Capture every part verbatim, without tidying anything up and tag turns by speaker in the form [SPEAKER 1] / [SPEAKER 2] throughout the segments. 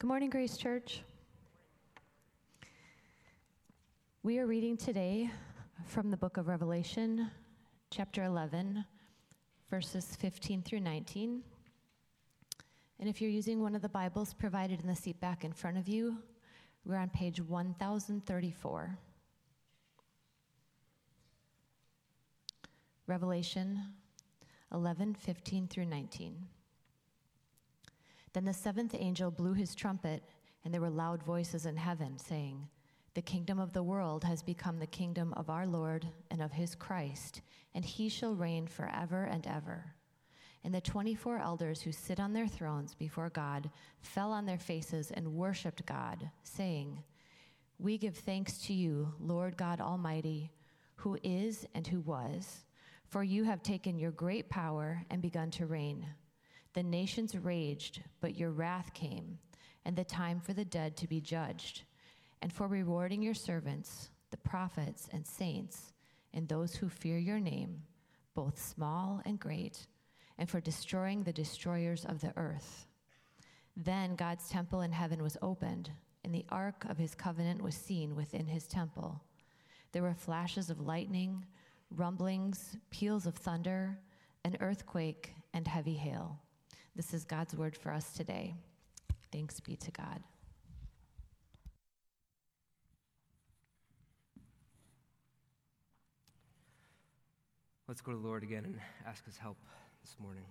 [SPEAKER 1] Good morning, Grace Church. We are reading today from the book of Revelation, chapter eleven, verses fifteen through nineteen. And if you're using one of the Bibles provided in the seat back in front of you, we're on page one thousand thirty-four. Revelation eleven, fifteen through nineteen. Then the seventh angel blew his trumpet, and there were loud voices in heaven, saying, "The kingdom of the world has become the kingdom of our Lord and of his Christ, and he shall reign forever and ever." And the twenty-four elders who sit on their thrones before God fell on their faces and worshipped God, saying, "We give thanks to you, Lord God Almighty, who is and who was, for you have taken your great power and begun to reign. The nations raged, but your wrath came, and the time for the dead to be judged, and for rewarding your servants, the prophets and saints, and those who fear your name, both small and great, and for destroying the destroyers of the earth." Then God's temple in heaven was opened, and the ark of his covenant was seen within his temple. There were flashes of lightning, rumblings, peals of thunder, an earthquake, and heavy hail. This is God's word for us today. Thanks be to God.
[SPEAKER 2] Let's go to the Lord again and ask his help this morning.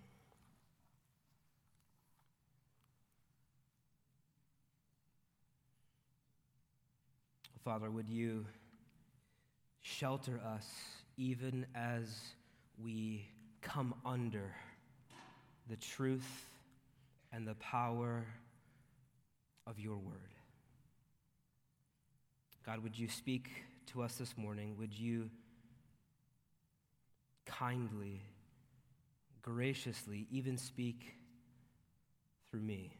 [SPEAKER 2] Father, would you shelter us even as we come under the truth and the power of your word. God, would you speak to us this morning? Would you kindly, graciously, even speak through me?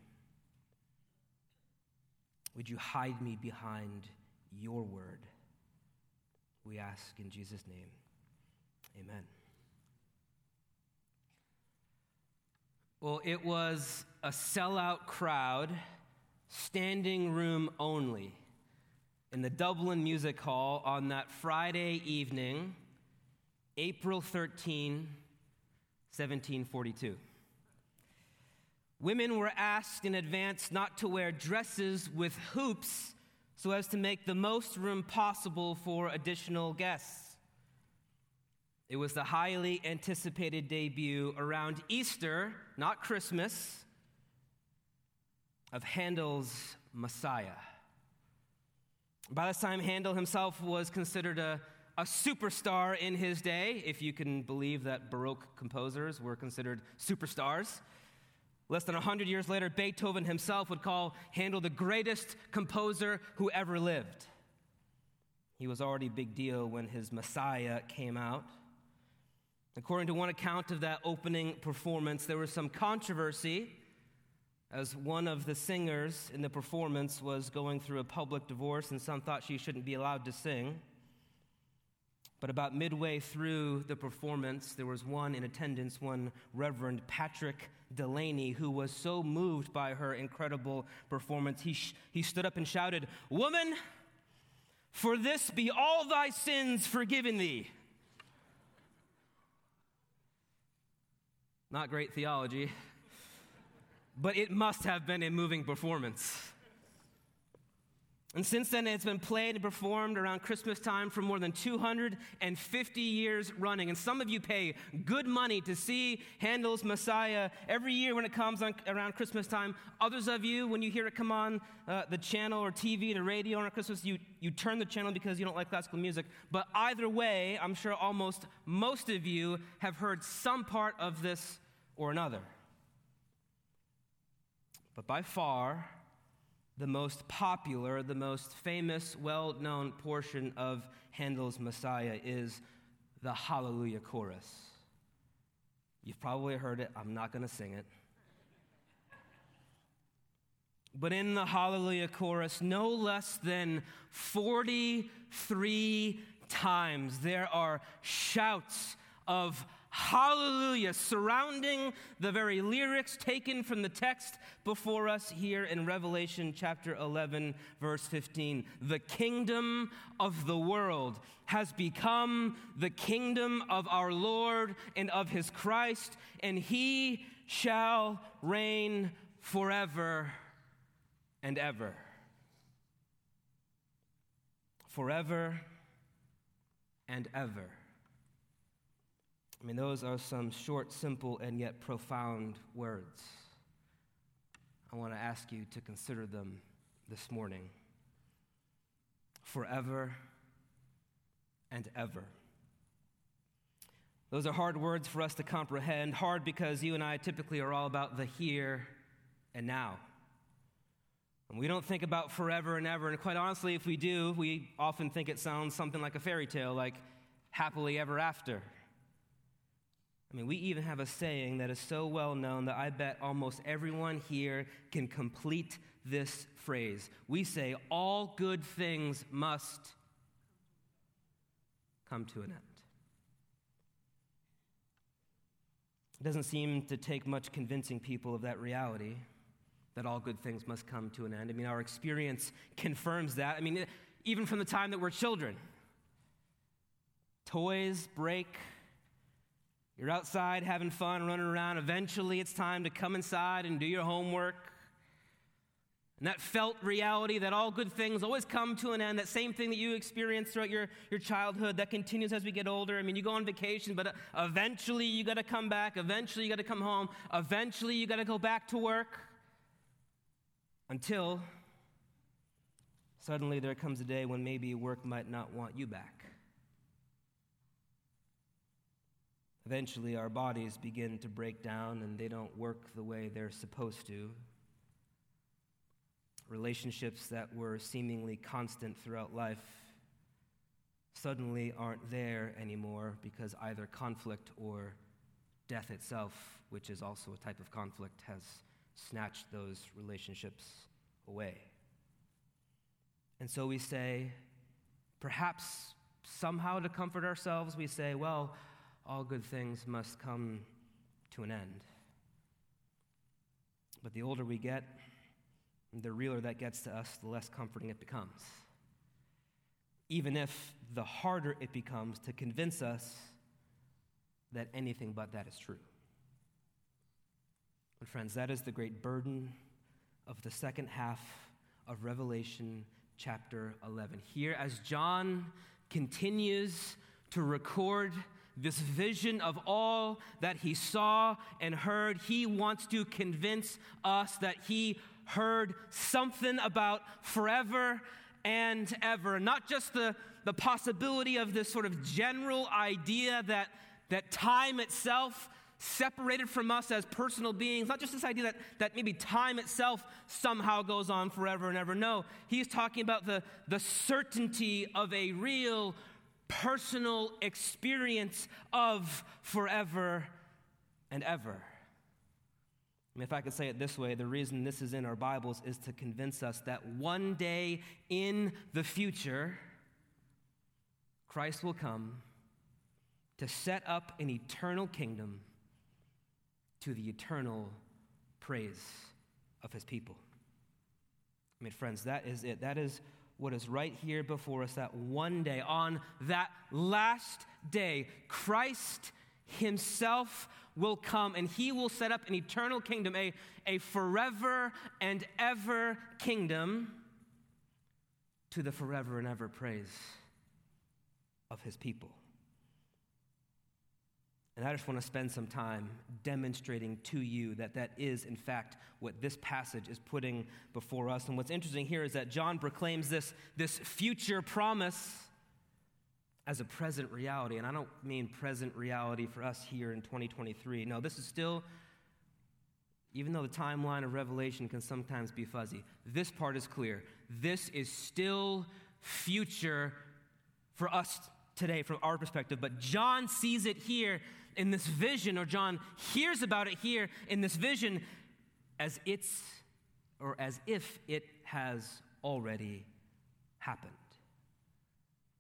[SPEAKER 2] Would you hide me behind your word? We ask in Jesus' name, amen. Well, it was a sellout crowd, standing room only, in the Dublin Music Hall on that Friday evening, April thirteenth, seventeen forty-two. Women were asked in advance not to wear dresses with hoops so as to make the most room possible for additional guests. It was the highly anticipated debut around Easter, not Christmas, of Handel's Messiah. By this time, Handel himself was considered a, a superstar in his day, if you can believe that Baroque composers were considered superstars. Less than one hundred years later, Beethoven himself would call Handel the greatest composer who ever lived. He was already a big deal when his Messiah came out. According to one account of that opening performance, there was some controversy as one of the singers in the performance was going through a public divorce, and some thought she shouldn't be allowed to sing. But about midway through the performance, there was one in attendance, one Reverend Patrick Delaney, who was so moved by her incredible performance, he, sh- he stood up and shouted, "Woman, for this be all thy sins forgiven thee." Not great theology, but it must have been a moving performance. And since then, it's been played and performed around Christmas time for more than two hundred fifty years running. And some of you pay good money to see Handel's Messiah every year when it comes on, around Christmas time. Others of you, when you hear it come on uh, the channel or T V, the radio on Christmas, you, you turn the channel because you don't like classical music. But either way, I'm sure almost most of you have heard some part of this or another. But by far, the most popular, the most famous, well-known portion of Handel's Messiah is the Hallelujah Chorus. You've probably heard it. I'm not going to sing it. But in the Hallelujah Chorus, no less than forty-three times there are shouts of hallelujah surrounding the very lyrics taken from the text before us here in Revelation chapter eleven, verse fifteen. The kingdom of the world has become the kingdom of our Lord and of his Christ, and he shall reign forever and ever. Forever and ever. I mean, those are some short, simple, and yet profound words. I want to ask you to consider them this morning. Forever and ever. Those are hard words for us to comprehend. Hard because you and I typically are all about the here and now. And we don't think about forever and ever. And quite honestly, if we do, we often think it sounds something like a fairy tale, like happily ever after. I mean, we even have a saying that is so well known that I bet almost everyone here can complete this phrase. We say, all good things must come to an end. It doesn't seem to take much convincing people of that reality, that all good things must come to an end. I mean, our experience confirms that. I mean, even from the time that we're children. Toys break. You're outside having fun, running around. Eventually, it's time to come inside and do your homework. And that felt reality that all good things always come to an end, that same thing that you experienced throughout your, your childhood, that continues as we get older. I mean, you go on vacation, but eventually you got to come back. Eventually you got to come home. Eventually you got to go back to work. Until suddenly there comes a day when maybe work might not want you back. Eventually, our bodies begin to break down and they don't work the way they're supposed to. Relationships that were seemingly constant throughout life suddenly aren't there anymore because either conflict or death itself, which is also a type of conflict, has snatched those relationships away. And so we say, perhaps somehow to comfort ourselves, we say, well, all good things must come to an end. But the older we get, the realer that gets to us, the less comforting it becomes. Even if the harder it becomes to convince us that anything but that is true. But friends, that is the great burden of the second half of Revelation chapter eleven. Here, as John continues to record this vision of all that he saw and heard, he wants to convince us that he heard something about forever and ever. Not just the, the possibility of this sort of general idea that, that time itself separated from us as personal beings, not just this idea that, that maybe time itself somehow goes on forever and ever. No, he's talking about the, the certainty of a real personal experience of forever and ever. I mean, if I could say it this way, the reason this is in our Bibles is to convince us that one day in the future, Christ will come to set up an eternal kingdom to the eternal praise of his people. I mean, friends, that is it. That is what is right here before us, that one day, on that last day, Christ himself will come and he will set up an eternal kingdom, a, a forever and ever kingdom to the forever and ever praise of his people. And I just want to spend some time demonstrating to you that that is, in fact, what this passage is putting before us. And what's interesting here is that John proclaims this, this future promise as a present reality. And I don't mean present reality for us here in twenty twenty-three. No, this is still, even though the timeline of Revelation can sometimes be fuzzy, this part is clear. This is still future for us today from our perspective. But John sees it here in this vision, or John hears about it here in this vision as it's, or as if it has already happened.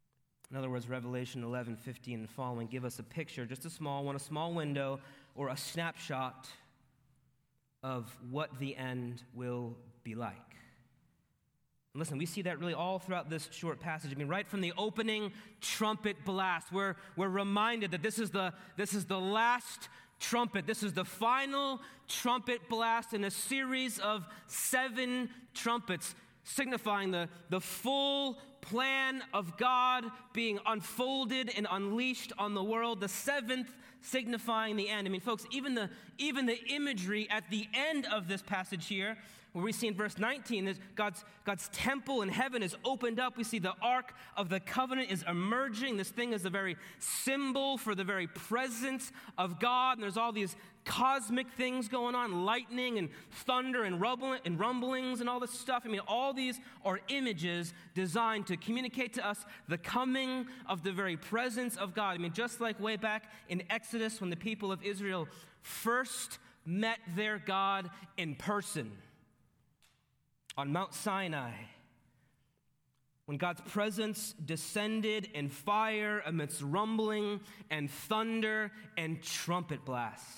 [SPEAKER 2] In other words, Revelation eleven, fifteen and following give us a picture, just a small one, a small window, or a snapshot of what the end will be like. And listen, we see that really all throughout this short passage. I mean, right from the opening trumpet blast, we're, we're reminded that this is the, this is the last trumpet. This is the final trumpet blast in a series of seven trumpets, signifying the, the full plan of God being unfolded and unleashed on the world. The seventh signifying the end. I mean, folks, even the, even the imagery at the end of this passage here, where we see in verse nineteen that God's, God's temple in heaven is opened up. We see the Ark of the Covenant is emerging. This thing is a very symbol for the very presence of God. And there's all these cosmic things going on, lightning and thunder and, rumbling, and rumblings and all this stuff. I mean, all these are images designed to communicate to us the coming of the very presence of God. I mean, just like way back in Exodus when the people of Israel first met their God in person on Mount Sinai, when God's presence descended in fire amidst rumbling and thunder and trumpet blasts.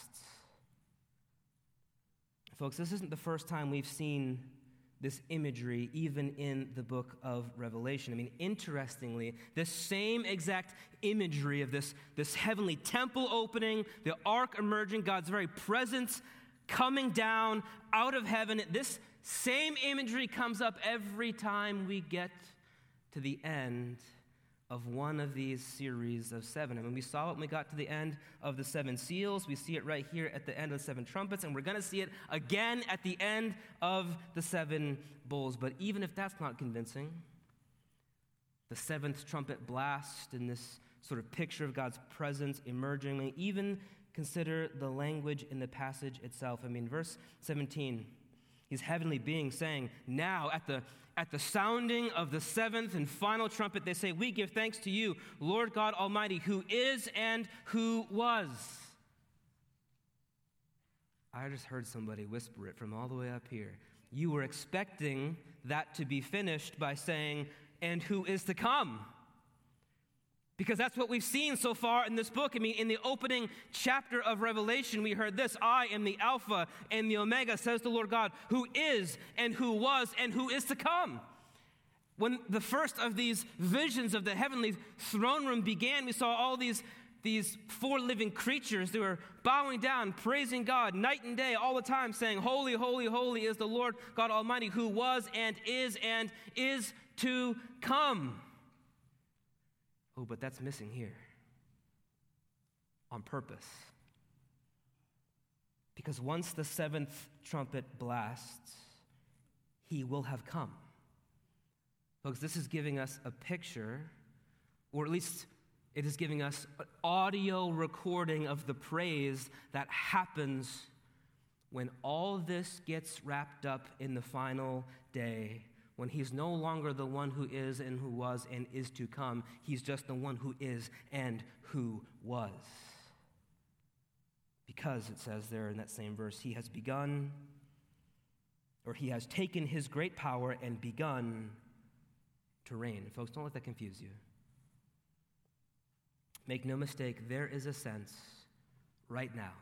[SPEAKER 2] Folks, this isn't the first time we've seen this imagery even in the book of Revelation. I mean, interestingly, this same exact imagery of this, this heavenly temple opening, the ark emerging, God's very presence coming down out of heaven, this same imagery comes up every time we get to the end of one of these series of seven. I mean, we saw it when we got to the end of the seven seals. We see it right here at the end of the seven trumpets, and we're going to see it again at the end of the seven bowls. But even if that's not convincing, the seventh trumpet blast and this sort of picture of God's presence emerging, even consider the language in the passage itself. I mean, verse seventeen, His heavenly being saying, now at the at the sounding of the seventh and final trumpet, they say, we give thanks to you, Lord God Almighty, who is and who was. I just heard somebody whisper it from all the way up here. You were expecting that to be finished by saying, and who is to come. Because that's what we've seen so far in this book. I mean, in the opening chapter of Revelation, we heard this, I am the Alpha and the Omega, says the Lord God, who is and who was and who is to come. When the first of these visions of the heavenly throne room began, we saw all these, these four living creatures. They were bowing down, praising God night and day, all the time, saying, holy, holy, holy is the Lord God Almighty, who was and is and is to come. Oh, but that's missing here on purpose. Because once the seventh trumpet blasts, he will have come. Folks, this is giving us a picture, or at least it is giving us an audio recording of the praise that happens when all this gets wrapped up in the final day. When he's no longer the one who is and who was and is to come, he's just the one who is and who was. Because it says there in that same verse, he has begun, or he has taken his great power and begun to reign. Folks, don't let that confuse you. Make no mistake, there is a sense right now,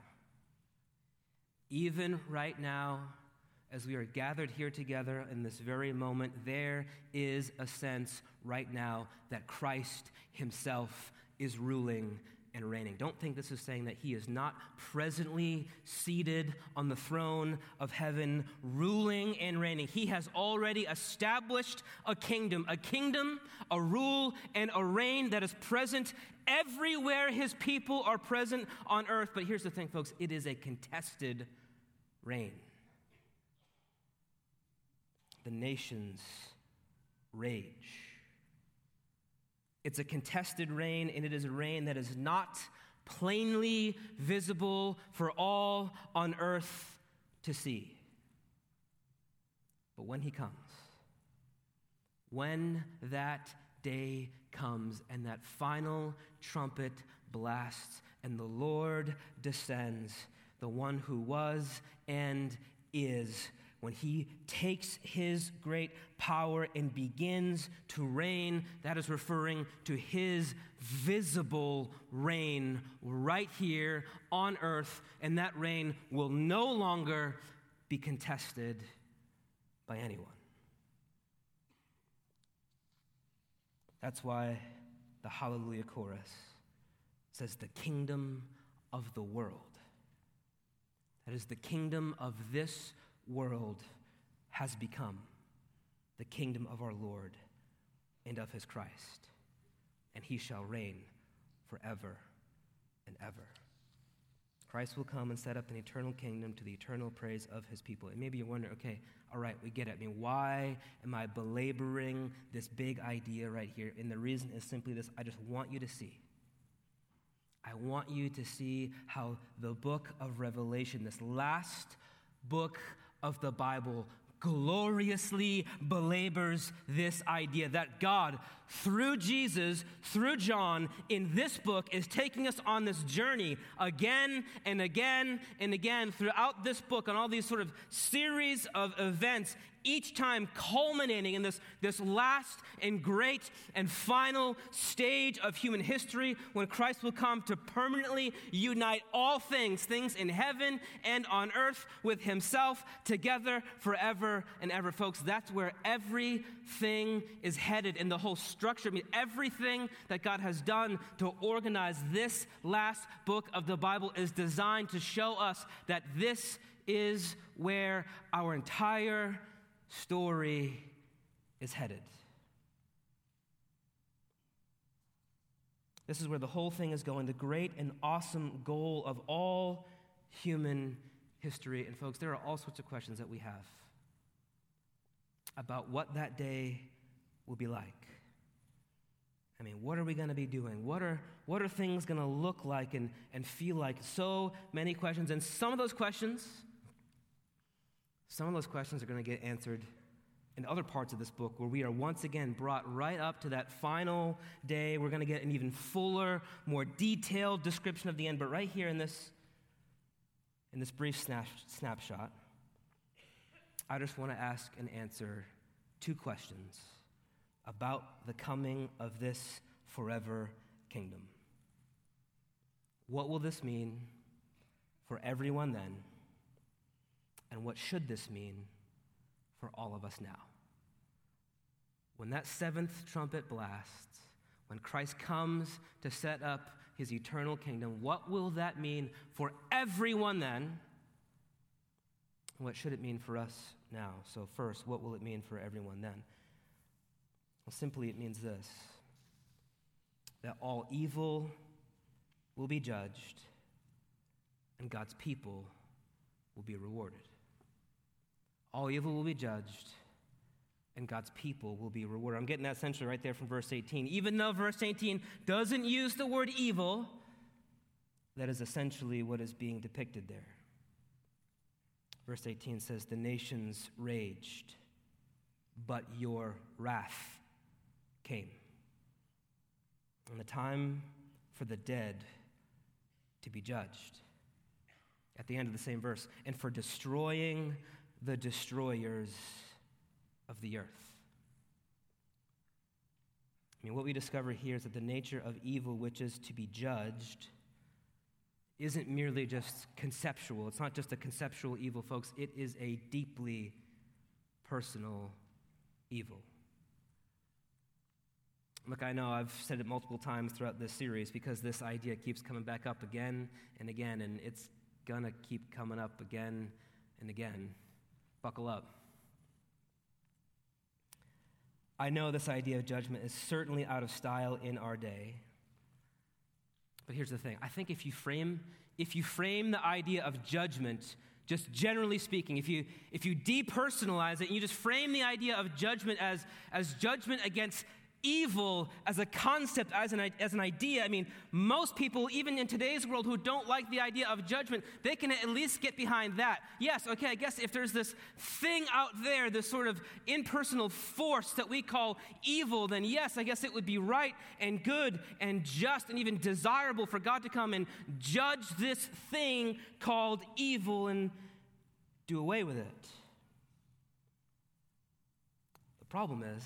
[SPEAKER 2] even right now, as we are gathered here together in this very moment, there is a sense right now that Christ himself is ruling and reigning. Don't think this is saying that he is not presently seated on the throne of heaven, ruling and reigning. He has already established a kingdom, a kingdom, a rule, and a reign that is present everywhere his people are present on earth. But here's the thing, folks, it is a contested reign. The nations rage. It's a contested reign, and it is a reign that is not plainly visible for all on earth to see. But when he comes, when that day comes and that final trumpet blasts and the Lord descends, the one who was and is when he takes his great power and begins to reign, that is referring to his visible reign right here on earth, and that reign will no longer be contested by anyone. That's why the Hallelujah chorus says, the kingdom of the world. That is, the kingdom of this world has become the kingdom of our Lord and of his Christ, and he shall reign forever and ever. Christ will come and set up an eternal kingdom to the eternal praise of his people. And maybe you're wondering, okay, all right, we get it. I mean, why am I belaboring this big idea right here? And the reason is simply this: I just want you to see. I want you to see how the book of Revelation, this last book of the Bible, gloriously belabors this idea that God, through Jesus, through John, in this book, is taking us on this journey again and again and again throughout this book on all these sort of series of events, each time culminating in this, this last and great and final stage of human history when Christ will come to permanently unite all things, things in heaven and on earth, with himself together forever and ever. Folks, that's where everything is headed in the whole structure. I mean, everything that God has done to organize this last book of the Bible is designed to show us that this is where our entire story is headed. This is where the whole thing is going, the great and awesome goal of all human history. And folks, there are all sorts of questions that we have about what that day will be like. I mean, what are we going to be doing? What are what are things going to look like and, and feel like? So many questions. And some of those questions, some of those questions are going to get answered in other parts of this book, where we are once again brought right up to that final day. We're going to get an even fuller, more detailed description of the end. But right here in this, in this brief snap, snapshot, I just want to ask and answer two questions about the coming of this forever kingdom. What will this mean for everyone then? And what should this mean for all of us now? When that seventh trumpet blasts, when Christ comes to set up his eternal kingdom, what will that mean for everyone then? What should it mean for us now? So first, what will it mean for everyone then? Well, simply it means this: that all evil will be judged and God's people will be rewarded. All evil will be judged and God's people will be rewarded. I'm getting that essentially right there from verse eighteen. Even though verse eighteen doesn't use the word evil, that is essentially what is being depicted there. Verse eighteen says, "The nations raged, but your wrath came, and the time for the dead to be judged." At the end of the same verse, "and for destroying the destroyers of the earth." I mean, what we discover here is that the nature of evil, which is to be judged, isn't merely just conceptual. It's not just a conceptual evil, folks. It is a deeply personal evil. Look, I know I've said it multiple times throughout this series because this idea keeps coming back up again and again, and it's going to keep coming up again and again. Buckle up. I know this idea of judgment is certainly out of style in our day. But here's the thing. I think if you frame if you frame the idea of judgment, just generally speaking, if you if you depersonalize it and you just frame the idea of judgment as, as judgment against evil as a concept, as an, as an idea, I mean, most people, even in today's world, who don't like the idea of judgment, they can at least get behind that. Yes, okay, I guess if there's this thing out there, this sort of impersonal force that we call evil, then yes, I guess it would be right and good and just and even desirable for God to come and judge this thing called evil and do away with it. problem is,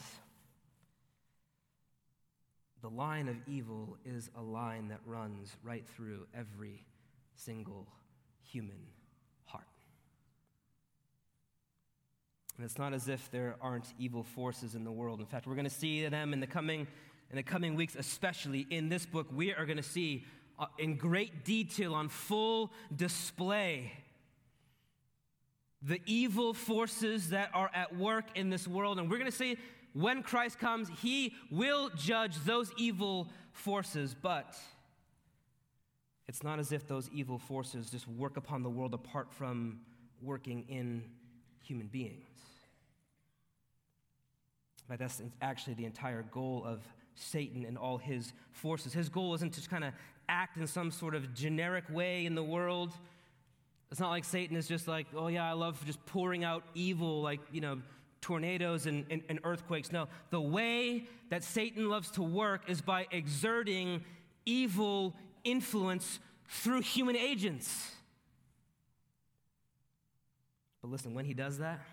[SPEAKER 2] the line of evil is a line that runs right through every single human heart. And it's not as if there aren't evil forces in the world. In fact, we're going to see them in the coming in the coming weeks, especially in this book. We are going to see uh, in great detail, on full display, the evil forces that are at work in this world. And we're going to see when Christ comes, he will judge those evil forces. But it's not as if those evil forces just work upon the world apart from working in human beings. But that's actually the entire goal of Satan and all his forces. His goal isn't to kind of act in some sort of generic way in the world. It's not like Satan is just like, oh yeah, I love just pouring out evil like, you know, tornadoes and, and, and earthquakes. No, the way that Satan loves to work is by exerting evil influence through human agents. But listen, when he does that,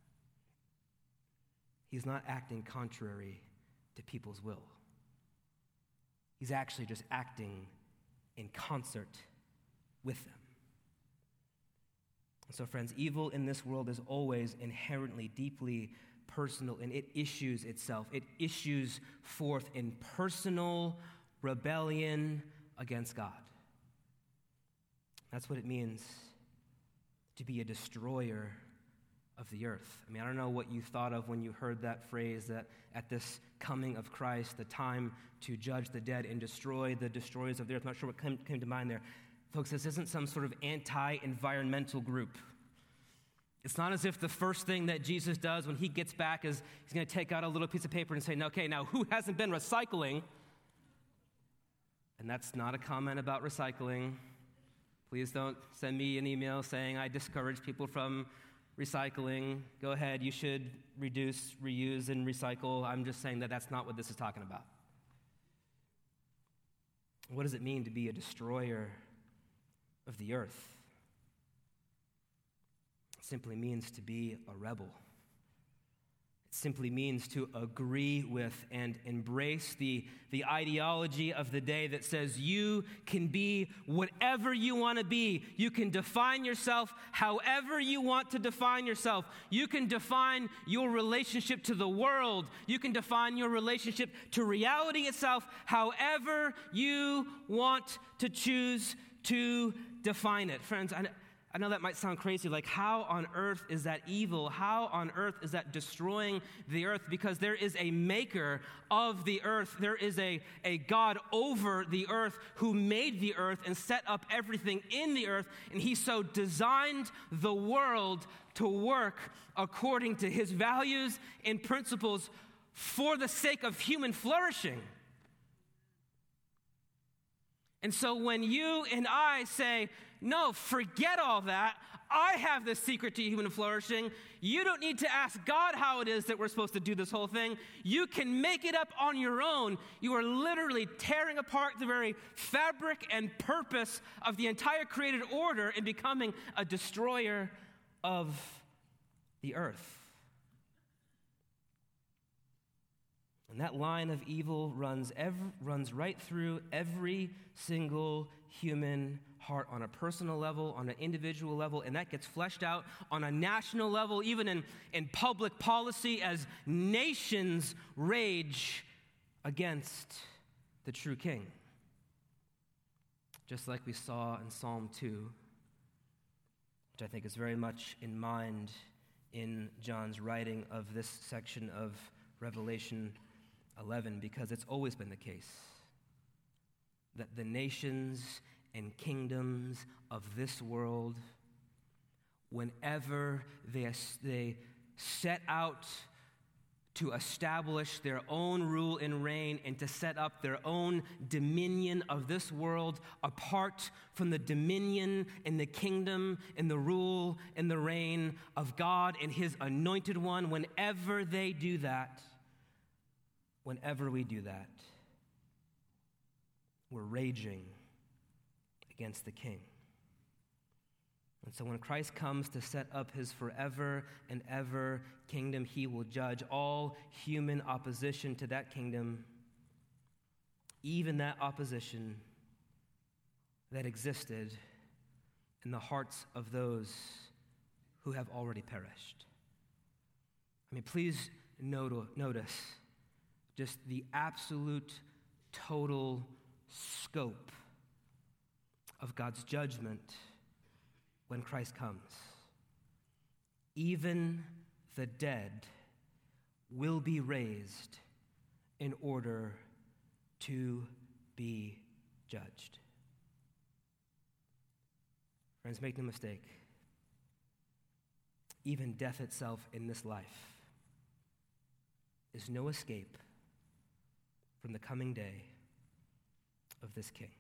[SPEAKER 2] he's not acting contrary to people's will. He's actually just acting in concert with them. And so, friends, evil in this world is always inherently, deeply personal, and it issues itself. It issues forth in personal rebellion against God. That's what it means to be a destroyer of the earth. I mean, I don't know what you thought of when you heard that phrase, that at this coming of Christ, the time to judge the dead and destroy the destroyers of the earth. I'm not sure what came, came to mind there. Folks, this isn't some sort of anti-environmental group. It's not as if the first thing that Jesus does when he gets back is he's going to take out a little piece of paper and say, okay, now who hasn't been recycling? And that's not a comment about recycling. Please don't send me an email saying I discourage people from recycling. Go ahead, you should reduce, reuse, and recycle. I'm just saying that that's not what this is talking about. What does it mean to be a destroyer of the earth? It simply means to be a rebel. It simply means to agree with and embrace the, the ideology of the day that says you can be whatever you want to be. You can define yourself however you want to define yourself. You can define your relationship to the world. You can define your relationship to reality itself however you want to choose to define it. Friends, I I know that might sound crazy, like how on earth is that evil? How on earth is that destroying the earth? Because there is a maker of the earth. There is a, a God over the earth who made the earth and set up everything in the earth, and he so designed the world to work according to his values and principles for the sake of human flourishing. And so when you and I say, no, forget all that, I have the secret to human flourishing, you don't need to ask God how it is that we're supposed to do this whole thing. You can make it up on your own. You are literally tearing apart the very fabric and purpose of the entire created order and becoming a destroyer of the earth. And that line of evil runs every, runs right through every single human heart on a personal level, on an individual level, and that gets fleshed out on a national level, even in, in public policy as nations rage against the true king. Just like we saw in Psalm two, which I think is very much in mind in John's writing of this section of Revelation eleven, because it's always been the case that the nations and kingdoms of this world, whenever they, they set out to establish their own rule and reign and to set up their own dominion of this world apart from the dominion and the kingdom and the rule and the reign of God and his anointed one, whenever they do that, whenever we do that, we're raging against the king. And so when Christ comes to set up his forever and ever kingdom, he will judge all human opposition to that kingdom, even that opposition that existed in the hearts of those who have already perished. I mean, please not- notice just the absolute, total scope of God's judgment when Christ comes. Even the dead will be raised in order to be judged. Friends, make no mistake. Even death itself in this life is no escape from the coming day of this King.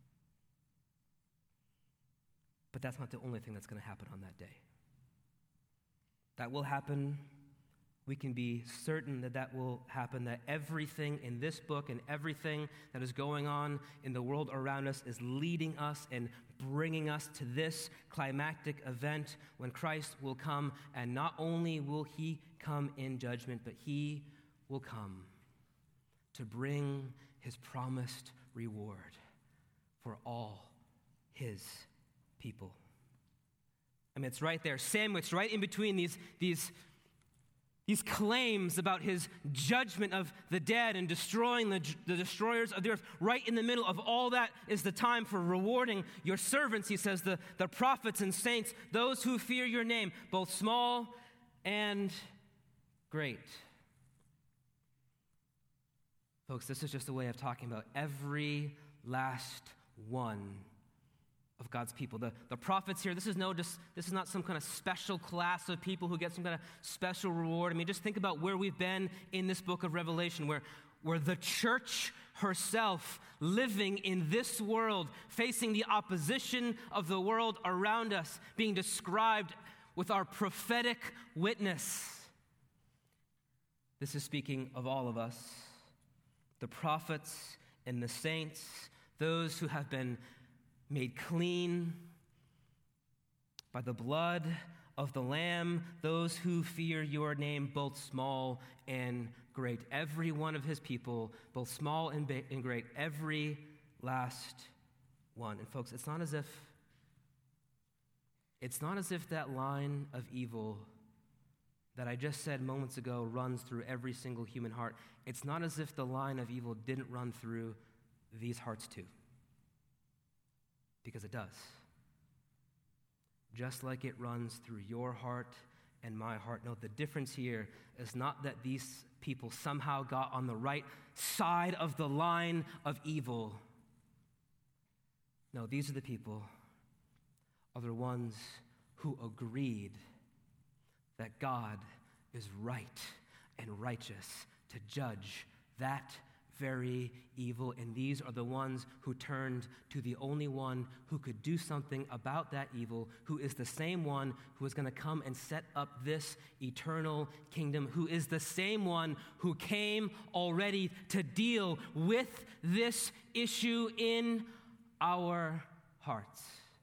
[SPEAKER 2] But that's not the only thing that's going to happen on that day. That will happen. We can be certain that that will happen, that everything in this book and everything that is going on in the world around us is leading us and bringing us to this climactic event when Christ will come, and not only will he come in judgment, but he will come to bring his promised reward for all his people. I mean, it's right there, sandwiched right in between these, these, these claims about his judgment of the dead and destroying the, the destroyers of the earth. Right in the middle of all that is the time for rewarding your servants, he says, the, the prophets and saints, those who fear your name, both small and great. Folks, this is just a way of talking about every last one of God's people. The, the prophets here, this is no just this is not some kind of special class of people who get some kind of special reward. I mean, just think about where we've been in this book of Revelation, where, where the church herself, living in this world, facing the opposition of the world around us, being described with our prophetic witness. This is speaking of all of us, the prophets and the saints, those who have been made clean by the blood of the Lamb, those who fear your name, both small and great. Every one of his people, both small and, ba- and great, every last one. And folks, it's not as if it's not as if that line of evil that I just said moments ago runs through every single human heart. It's not as if the line of evil didn't run through these hearts too. Because it does. Just like it runs through your heart and my heart. No, the difference here is not that these people somehow got on the right side of the line of evil. No, these are the people, are the ones who agreed that God is right and righteous to judge that very evil, and these are the ones who turned to the only one who could do something about that evil, who is the same one who is going to come and set up this eternal kingdom, who is the same one who came already to deal with this issue in our hearts.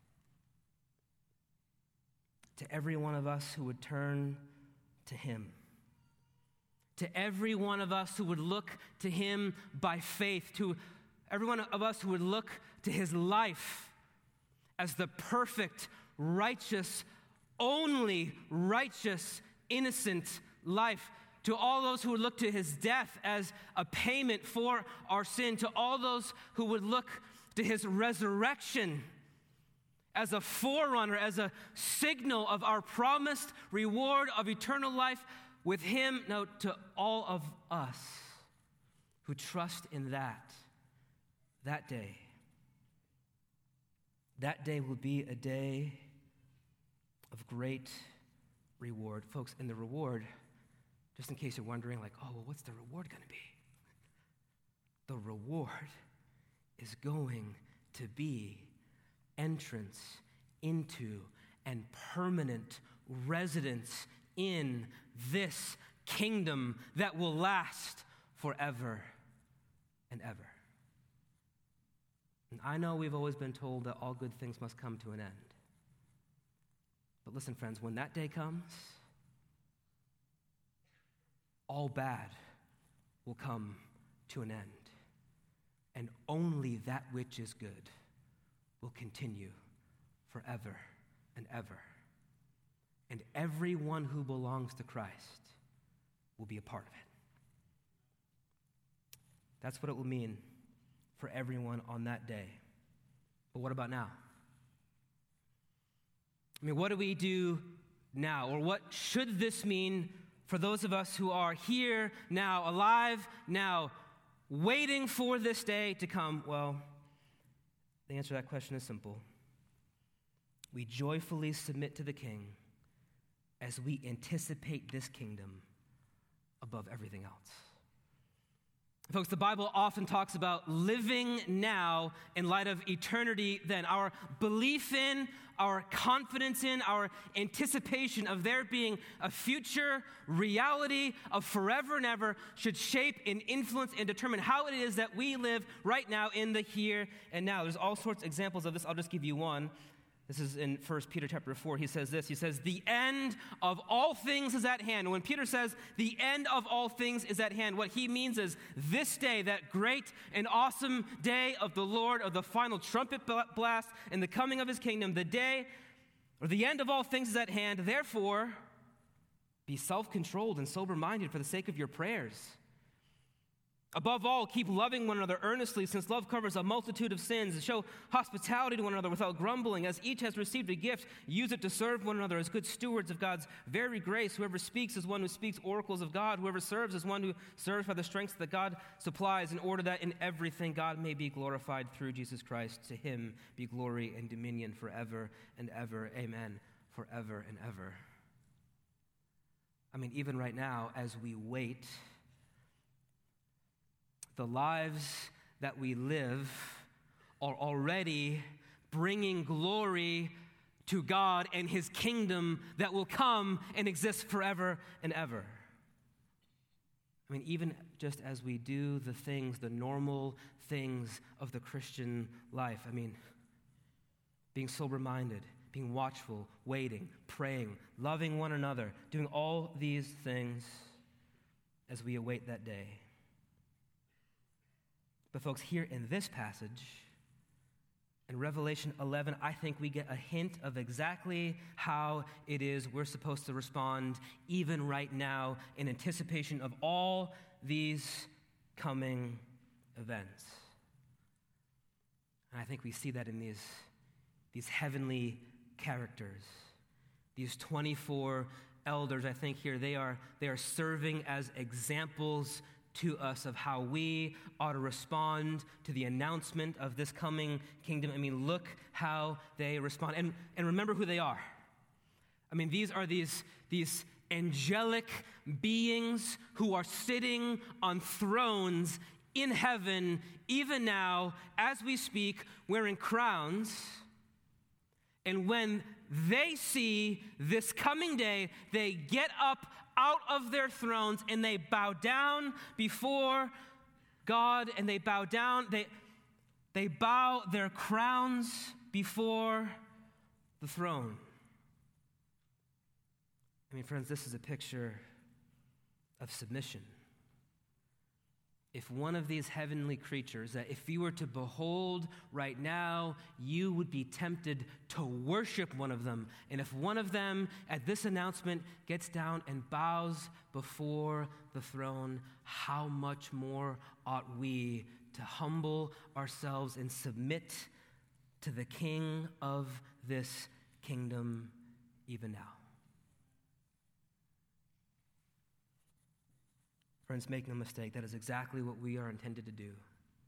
[SPEAKER 2] To every one of us who would turn to him, to every one of us who would look to him by faith, to every one of us who would look to his life as the perfect, righteous, only righteous, innocent life, to all those who would look to his death as a payment for our sin, to all those who would look to his resurrection as a forerunner, as a signal of our promised reward of eternal life with him. No, to all of us who trust in that, that day. That day will be a day of great reward. Folks, and the reward, just in case you're wondering, like, oh, well, what's the reward going to be? The reward is going to be entrance into and permanent residence in this kingdom that will last forever and ever. And I know we've always been told that all good things must come to an end. But listen, friends, when that day comes, all bad will come to an end, and only that which is good will continue forever and ever. And everyone who belongs to Christ will be a part of it. That's what it will mean for everyone on that day. But what about now? I mean, what do we do now? Or what should this mean for those of us who are here now, alive now, waiting for this day to come? Well, the answer to that question is simple. We joyfully submit to the King as we anticipate this kingdom above everything else. Folks, the Bible often talks about living now in light of eternity then. Our belief in, our confidence in, our anticipation of there being a future reality of forever and ever should shape and influence and determine how it is that we live right now in the here and now. There's all sorts of examples of this. I'll just give you one. This is in First Peter chapter four. He says this. He says, the end of all things is at hand. When Peter says the end of all things is at hand, what he means is this day, that great and awesome day of the Lord, of the final trumpet blast and the coming of his kingdom, the day or the end of all things is at hand. Therefore, be self-controlled and sober-minded for the sake of your prayers. Above all, keep loving one another earnestly, since love covers a multitude of sins. And show hospitality to one another without grumbling. As each has received a gift, use it to serve one another as good stewards of God's very grace. Whoever speaks is one who speaks oracles of God. Whoever serves is one who serves by the strength that God supplies, in order that in everything God may be glorified through Jesus Christ. To him be glory and dominion forever and ever. Amen. Forever and ever. I mean, even right now, as we wait, the lives that we live are already bringing glory to God and his kingdom that will come and exist forever and ever. I mean, even just as we do the things, the normal things of the Christian life, I mean, being sober-minded, being watchful, waiting, praying, loving one another, doing all these things as we await that day. But folks, here in this passage, in Revelation eleven, I think we get a hint of exactly how it is we're supposed to respond even right now in anticipation of all these coming events. And I think we see that in these, these heavenly characters, these twenty-four elders. I think here they are, they are serving as examples to us of how we ought to respond to the announcement of this coming kingdom. I mean, look how they respond. And, and remember who they are. I mean, these are these, these angelic beings who are sitting on thrones in heaven, even now, as we speak, wearing crowns. And when they see this coming day, they get up out of their thrones and they bow down before God, and they bow down, they, they bow their crowns before the throne. I mean, friends, this is a picture of submission. If one of these heavenly creatures, that if you were to behold right now, you would be tempted to worship one of them. And if one of them at this announcement gets down and bows before the throne, how much more ought we to humble ourselves and submit to the King of this kingdom even now? Friends, make no mistake, that is exactly what we are intended to do,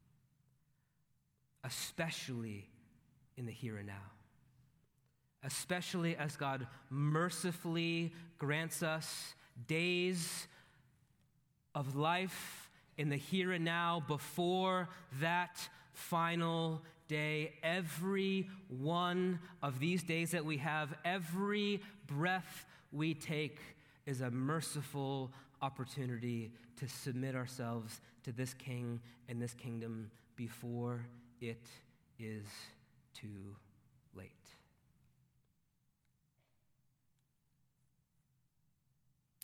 [SPEAKER 2] especially in the here and now. Especially as God mercifully grants us days of life in the here and now before that final day. Every one of these days that we have, every breath we take is a merciful opportunity to submit ourselves to this King and this kingdom before it is too late.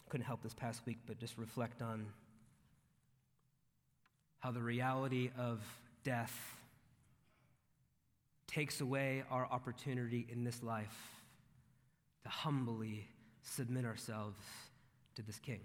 [SPEAKER 2] couldn't help this past week but just reflect on how the reality of death takes away our opportunity in this life to humbly submit ourselves to this King.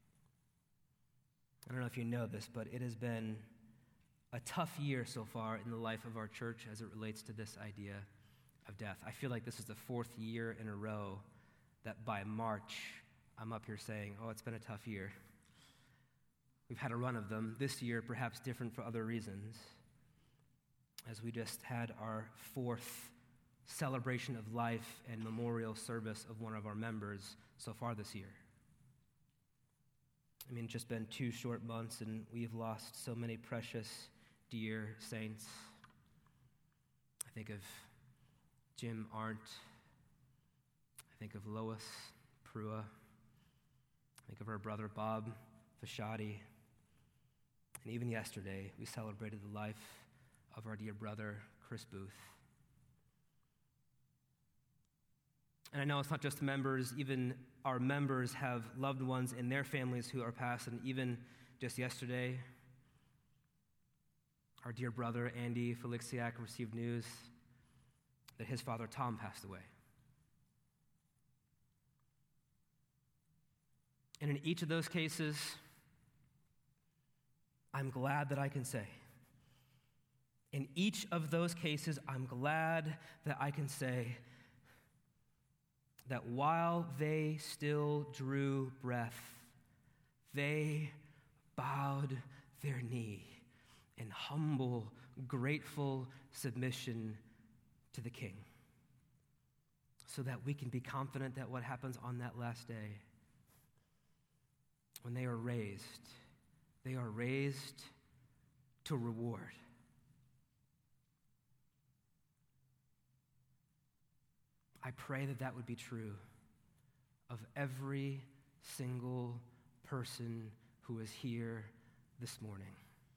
[SPEAKER 2] I don't know if you know this, but it has been a tough year so far in the life of our church as it relates to this idea of death. I feel like this is the fourth year in a row that by March, I'm up here saying, oh, it's been a tough year. We've had a run of them. This year, perhaps different for other reasons, as we just had our fourth celebration of life and memorial service of one of our members so far this year. I mean, it's just been two short months, and we've lost so many precious, dear saints. I think of Jim Arndt. I think of Lois Prua. I think of our brother Bob Fashadi. And even yesterday, we celebrated the life of our dear brother Chris Booth. And I know it's not just members, even our members have loved ones in their families who are passed, and even just yesterday, our dear brother Andy Felixiak received news that his father Tom passed away. And in each of those cases, I'm glad that I can say, in each of those cases, I'm glad that I can say that while they still drew breath, they bowed their knee in humble, grateful submission to the King, so that we can be confident that what happens on that last day, when they are raised, they are raised to reward. I pray that that would be true of every single person who is here this morning.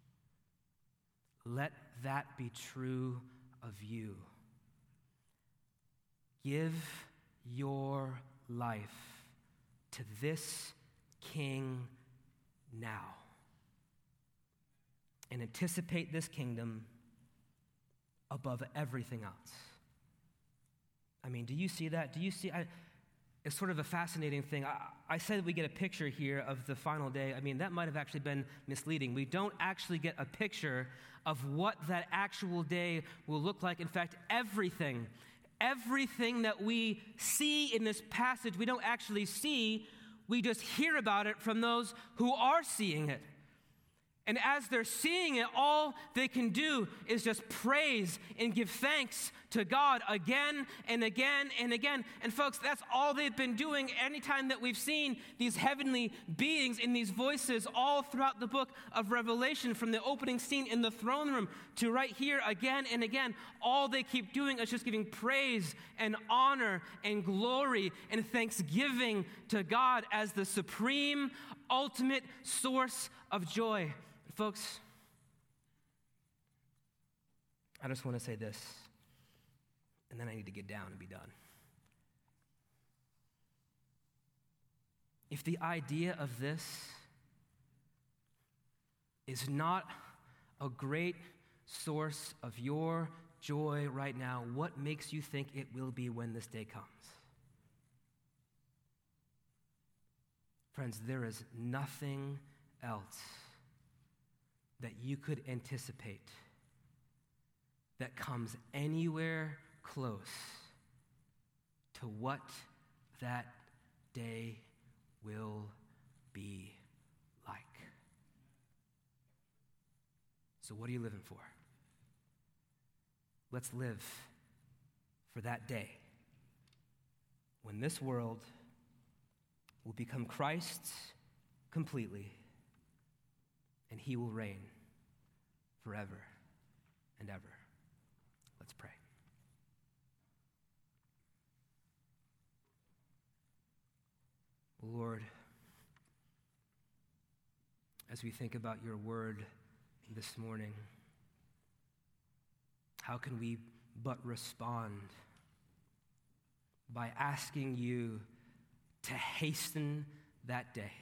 [SPEAKER 2] Let that be true of you. Give your life to this King now, and anticipate this kingdom above everything else. I mean, do you see that? Do you see? I, it's sort of a fascinating thing. I, I said we get a picture here of the final day. I mean, that might have actually been misleading. We don't actually get a picture of what that actual day will look like. In fact, everything, everything that we see in this passage, we don't actually see. We just hear about it from those who are seeing it. And as they're seeing it, all they can do is just praise and give thanks to God again and again and again. And folks, that's all they've been doing anytime that we've seen these heavenly beings in these voices all throughout the book of Revelation, from the opening scene in the throne room to right here again and again. All they keep doing is just giving praise and honor and glory and thanksgiving to God as the supreme, ultimate source of joy. Folks, I just want to say this, and then I need to get down and be done. If the idea of this is not a great source of your joy right now, what makes you think it will be when this day comes? Friends, there is nothing else that you could anticipate that comes anywhere close to what that day will be like. So what are you living for? Let's live for that day when this world will become Christ's completely, and he will reign forever and ever. Let's pray. Lord, as we think about your word this morning, how can we but respond by asking you to hasten that day.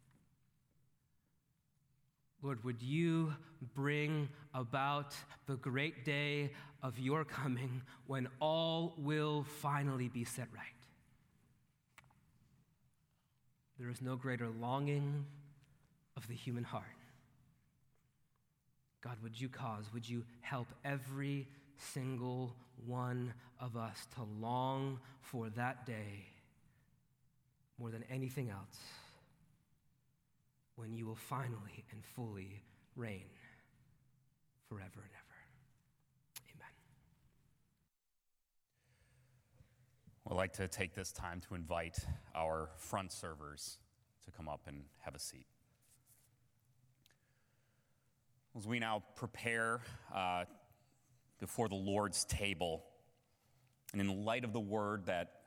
[SPEAKER 2] Lord, would you bring about the great day of your coming when all will finally be set right? There is no greater longing of the human heart. God, would you cause, would you help every single one of us to long for that day more than anything else, when you will finally and fully reign forever and ever. Amen.
[SPEAKER 3] I'd like to take this time to invite our front servers to come up and have a seat. As we now prepare uh, before the Lord's table, and in light of the word that